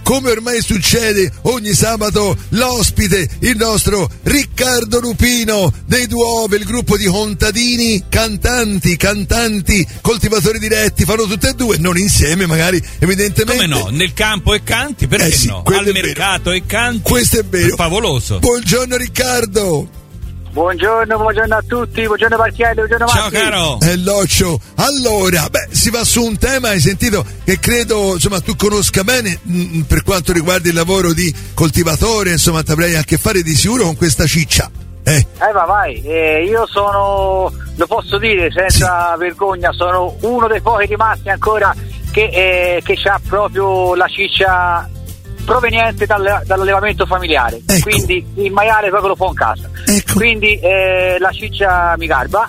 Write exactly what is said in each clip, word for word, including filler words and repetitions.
come ormai succede ogni sabato, l'ospite, il nostro Riccardo Lupino dei Duove, il gruppo di contadini, cantanti, cantanti, coltivatori diretti, fanno tutte e due, non insieme magari, evidentemente. Come no? Nel campo e canti, perché eh sì, no? Al mercato e canti. Questo è vero. È favoloso. Buongiorno Riccardo. Buongiorno, buongiorno a tutti, buongiorno Marchiello, buongiorno Ciao Marchi. caro. E Loccio, allora, beh, si va su un tema, hai sentito, che credo, insomma, tu conosca bene mh, per quanto riguarda il lavoro di coltivatore, insomma, ti avrai a che fare di sicuro con questa ciccia. Eh, Eh va vai, eh, io sono, lo posso dire senza sì. vergogna, sono uno dei pochi rimasti ancora che, eh, che ha proprio la ciccia proveniente dal, dall'allevamento familiare, ecco. Quindi il maiale proprio lo fa in casa, ecco. Quindi eh, la ciccia mi garba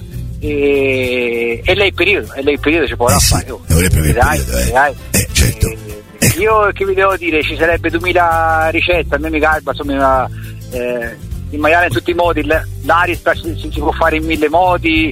e, e lei il periodo, e lei il periodo ci può eh sì, fare. Oh, il periodo, eh. dai. Eh, certo. Eh, io che vi devo dire, ci sarebbe duemila ricette, a me mi garba, insomma, eh, il maiale in tutti i modi, l'arispa si, si può fare in mille modi,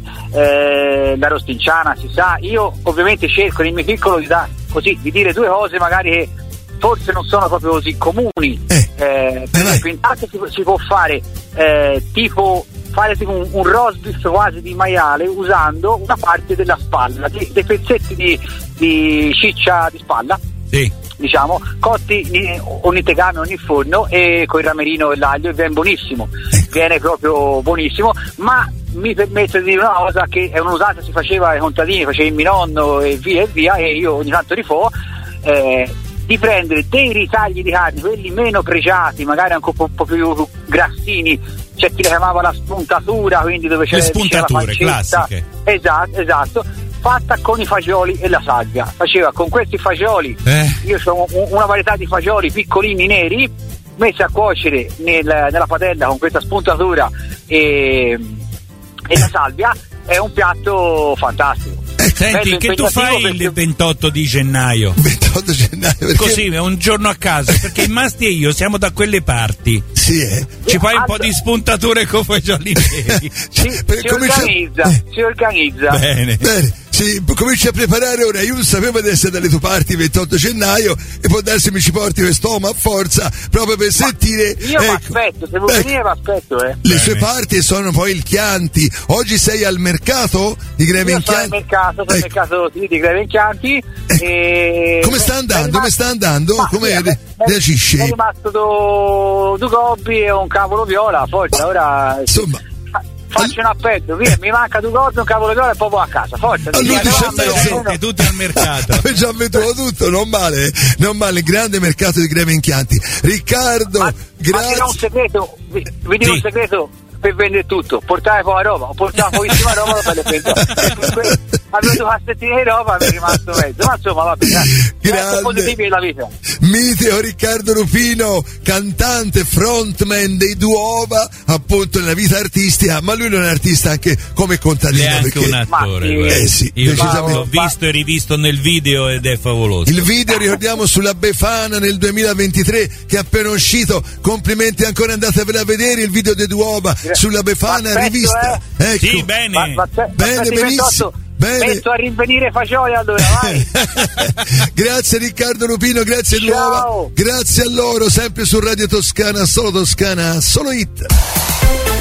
eh, la rostinciana si sa. Io ovviamente cerco nel mio piccolo di, da, così, di dire due cose magari che forse non sono proprio così comuni. Eh, eh, per esempio intanto si, si può fare eh, tipo fare tipo un, un roast beef quasi di maiale usando una parte della spalla, dei, dei pezzetti di, di ciccia di spalla. Sì. Diciamo, cotti ogni tegame, ogni forno e con il ramerino e l'aglio, e viene buonissimo, ecco. Viene proprio buonissimo, ma mi permetto di dire una cosa che è un'usanza si faceva ai contadini, faceva il mio nonno e via e via, e io ogni tanto rifò, eh, di prendere dei ritagli di carne, quelli meno pregiati, magari anche un po', un po' più grassini, c'è chi le chiamava la spuntatura, quindi dove c'è le spuntature la pancetta, classiche. Esatto, esatto. Fatta con i fagioli e la salvia. Faceva con questi fagioli, eh. io ho una varietà di fagioli piccolini neri messi a cuocere nel, nella padella con questa spuntatura e, e la salvia, è un piatto fantastico. Senti, Bello, che tu fai perché... il ventotto di gennaio? ventotto gennaio perché... Così, è un giorno a caso, perché il Masti e io siamo da quelle parti. Sì, eh. Ci fai un po' di spuntature con fagioli neri. Si, si organizza, eh. si organizza. Bene. Bene, sì, cominci a preparare ora. Io non sapevo di essere dalle tue parti il ventotto gennaio e può darsi mi ci porti quest'uomo a forza proprio per Ma sentire. Io ecco, mi aspetto, se vuoi ecco, venire mi aspetto, eh. Le Bene. sue parti sono poi il Chianti. Oggi sei al mercato di Greve in Io sono al Chianti. mercato, sono al Ecco. mercato sì, di Greve in Chianti. Ecco. E... Come sta andando? Ma- Come sta andando? Ma- Come eh, re- eh, reagisci? È rimasto due du gobbi e un cavolo viola, forza, Ma- ora Insomma, fa- faccio un appello, via, mi manca due gobbi, un cavolo viola e poi a casa, forza. Allora, via, diciamo, no, sì, no, no. Siete tutti al mercato. avevi già avventuto tutto, non male, non male, grande mercato di Greve in Chianti. Riccardo, Ma, grazie. ma dirò un segreto, vi, vi dico Sì. un segreto per vendere tutto, portare poi la roba, ho portato pochissima roba per le vendere. Avevo due cassettine di roba, mi è rimasto mezzo, ma insomma va bene. Grande. Positivi della vita. Miteo Riccardo Lupino, cantante, frontman dei Duova, appunto nella vita artistica, ma lui non è artista anche come contadino. È anche perché un attore. Ma- guarda. eh sì, Io decisamente. l'ho visto e rivisto nel video ed è favoloso. Il video, ricordiamo, sulla Befana nel duemilaventitré che è appena uscito. Complimenti ancora, andatevela a vedere il video dei Duova sulla Befana Aspetto, rivista. Ecco. Sì, bene. Ma, ma, ma, Bene, aspetta, benissimo. ventotto, Bene. Metto a rinvenire fagioli allora, vai. Grazie Riccardo Lupino, grazie Ciao. Duova, grazie a loro, sempre su Radio Toscana, solo Toscana, solo hit.